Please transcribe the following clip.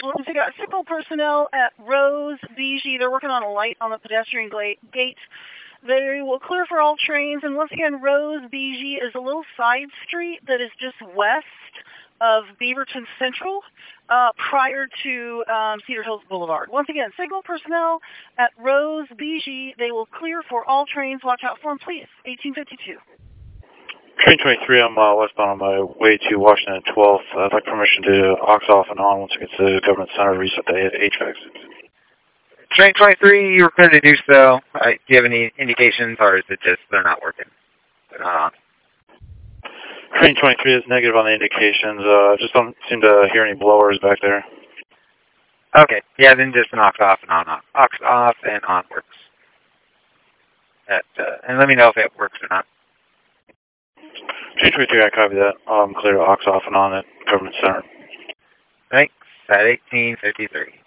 we got signal personnel at Rose, BG. They're working on a light on the pedestrian gate. They will clear for all trains. And once again, Rose, BG is a little side street that is just west of Beaverton Central, prior to Cedar Hills Boulevard. Once again, signal personnel at Rose, BG. They will clear for all trains. Watch out for them, please. 1852. Train 23, I'm westbound on my way to Washington 12th. I'd like permission to aux off and on once it gets to Government Center to reset the HVAC. Train 23, you're clear to do so. Do you have any indications, or is it just they're not working? They're not on. Train 23 is negative on the indications. Just don't seem to hear any blowers back there. Okay, yeah, then just an aux off and on. Aux off and on works. And let me know if it works or not. Train 23, I copy that. Clear to aux off and on at Government Center. Thanks, at 1853.